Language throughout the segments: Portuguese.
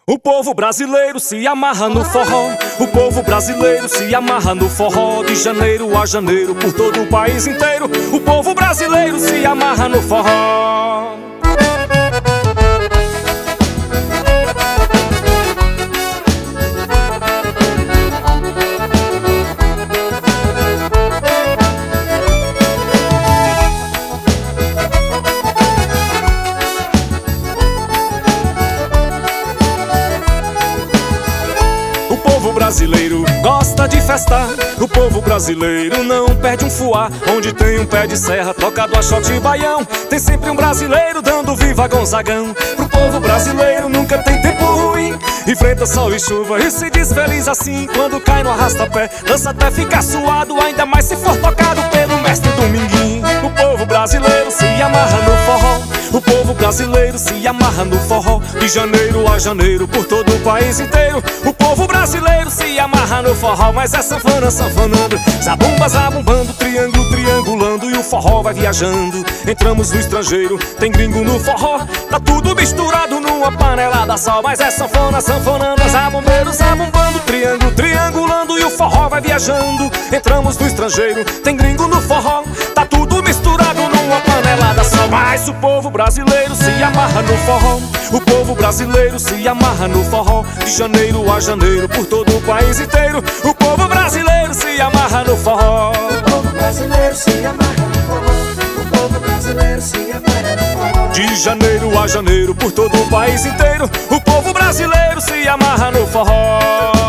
O povo brasileiro se amarra no forró. O povo brasileiro se amarra no forró. De janeiro a janeiro, por todo o país inteiro. O povo brasileiro se amarra no forró. O povo brasileiro gosta de festar. O povo brasileiro não perde um fuá. Onde tem um pé de serra tocado a shot e baião, tem sempre um brasileiro dando viva Gonzagão. Pro povo brasileiro nunca tem tempo ruim. Enfrenta sol e chuva e se diz feliz assim. Quando cai no arrasta-pé, dança até ficar suado, ainda mais se for tocado pelo mestre Dominguinho. O povo brasileiro se amarra no forró. O povo brasileiro se amarra no forró. De janeiro a janeiro, por todo o país inteiro. O povo brasileiro se amarra no forró. Mas é sanfona sanfonando, zabumba zabumbando, triângulo triangulando, e o forró vai viajando. Entramos no estrangeiro, tem gringo no forró. Tá tudo misturado numa panelada só. Mas é sanfona sanfonando, zabumbeiro zabumbando, triângulo triangulando, e o forró vai viajando. Entramos no estrangeiro, tem gringo no forró. Tá tudo misturado numa panelada só. Mas o povo brasileiro se amarra no forró. O povo brasileiro se amarra no forró. De janeiro a janeiro, por todo o país inteiro. O povo brasileiro se amarra no forró. O povo brasileiro se amarra no forró. O povo brasileiro se amarra no forró. De janeiro a janeiro, por todo o país inteiro. O povo brasileiro se amarra no forró.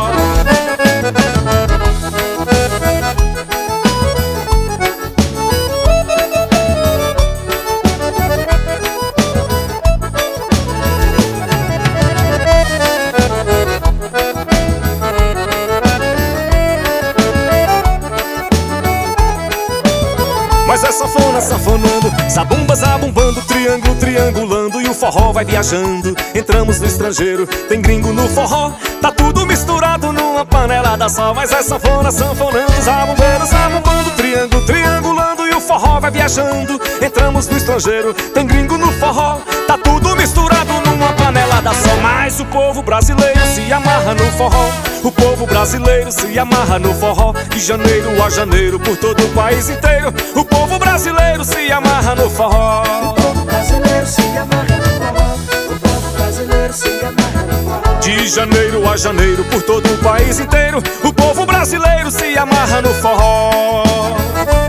Mas é sanfona sanfonando, zabumba zabumbando, triângulo triangulando, e o forró vai viajando. Entramos no estrangeiro, tem gringo no forró. Tá tudo misturado numa panelada só. Mas é sanfona sanfonando, zabumbeiro zabumbando, triângulo triangulando, e o forró vai viajando. Entramos no estrangeiro, tem gringo no forró. Tá tudo misturado numa panelada só. Mas o povo brasileiro se amarra no forró. O povo brasileiro se amarra no forró. De janeiro a janeiro, por todo o país inteiro. O povo brasileiro se amarra no forró. O povo brasileiro se amarra no forró. O povo brasileiro se amarra no forró. De janeiro a janeiro, por todo o país inteiro. O povo brasileiro se amarra no forró.